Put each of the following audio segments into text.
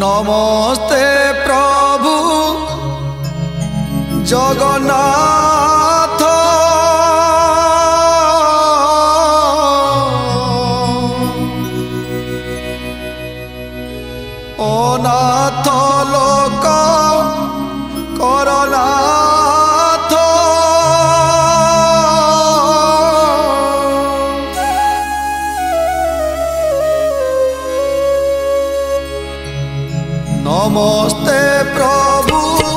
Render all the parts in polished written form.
नमस्ते प्रभु जगन्नाथ अनाथ लोक करनाथ नमस्ते प्रभु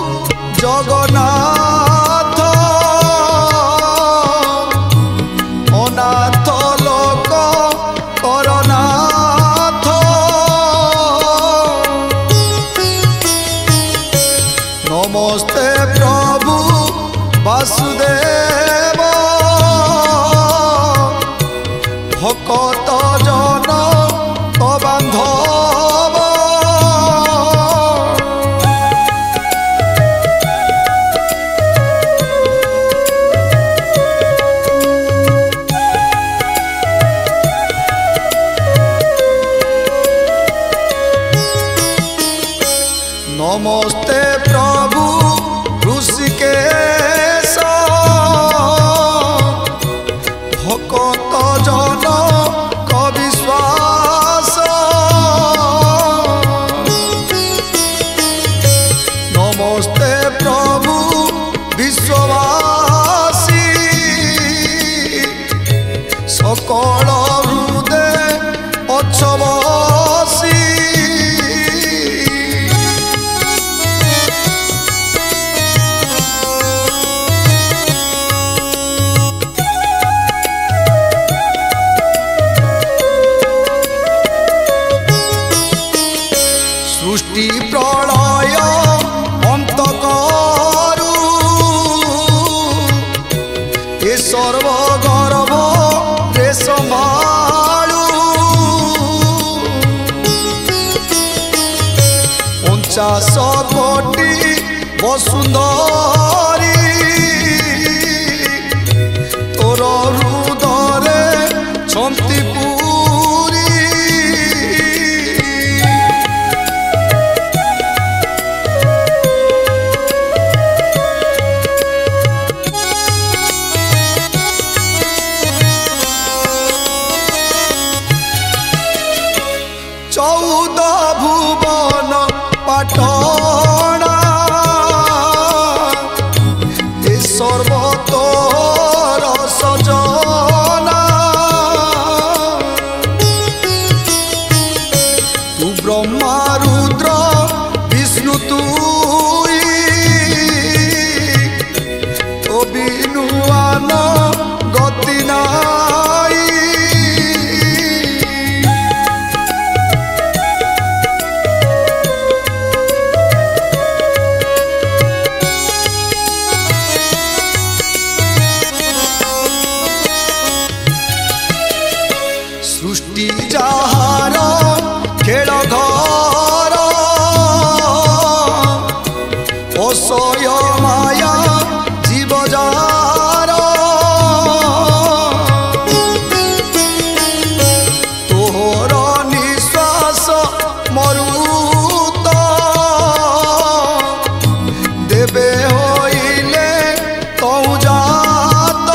जगन्नाथ अनाथ लोक करनाथ नमस्ते प्रभु वासुदेव भक्त जन बांधव नमस्ते प्रभु ऋषिकेश भक्त जन कविश्वास नमस्ते प्रभु विश्ववासी सकल हृदय अच्छवासी सृष्टि प्रलय अंत करु ए सर्वगर्भ रे संभालु 50 कोटि वसुंधरी तोर हृदय छंती पूरी चौदह भुवन पाटणा ए सर्वतोर सजना तू ब्रह्मा रुद्र विष्णु तुई तो बिनुआन गति नाई सृष्टि जहार खेल घर असय माया जीव जार तोहर निश्वास मरुत देवे होइले तौ जात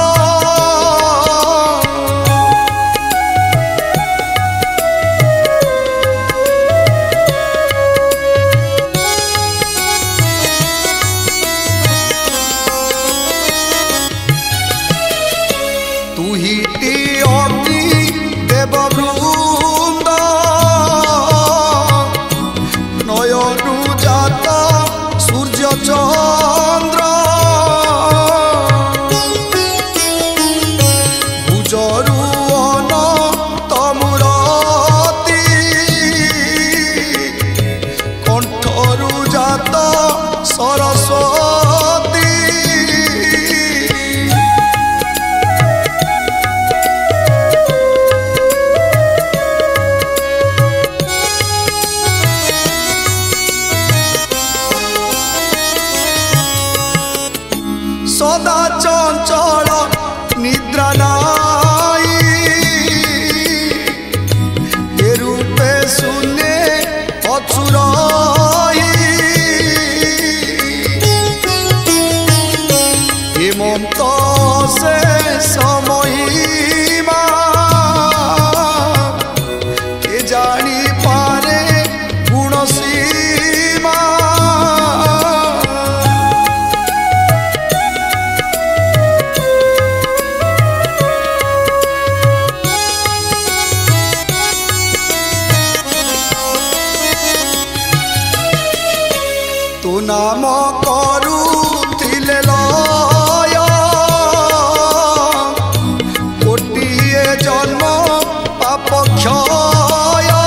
क्षय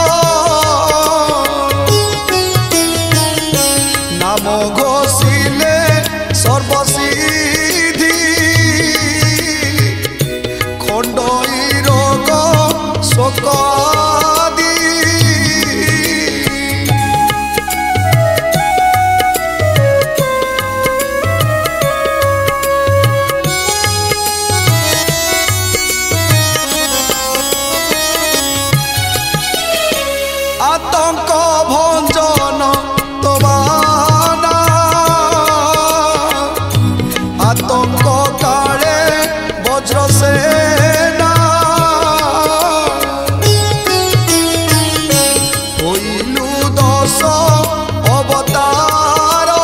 नाम घोषिले सर्वसिद्धि खंडई रोग शोक आतंक भंजन तबाना आतंक काले वज्र सेना होइलु दश अवतार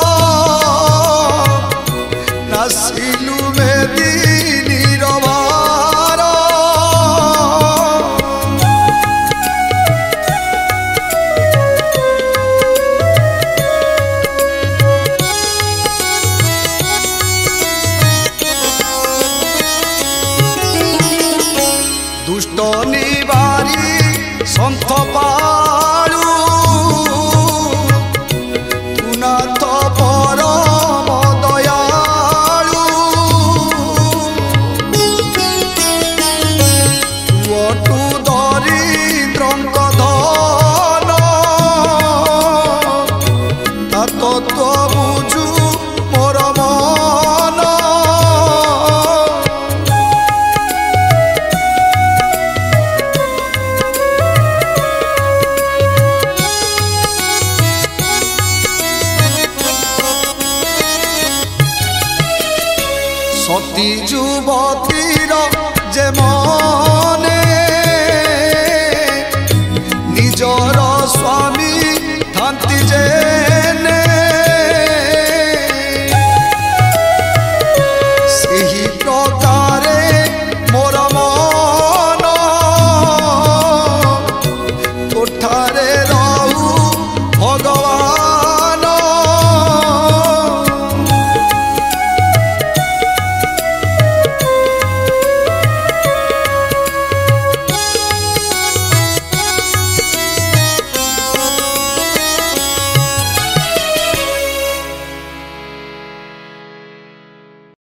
नासिलु मेदी निरभार दुष्ट निवारी सन्थ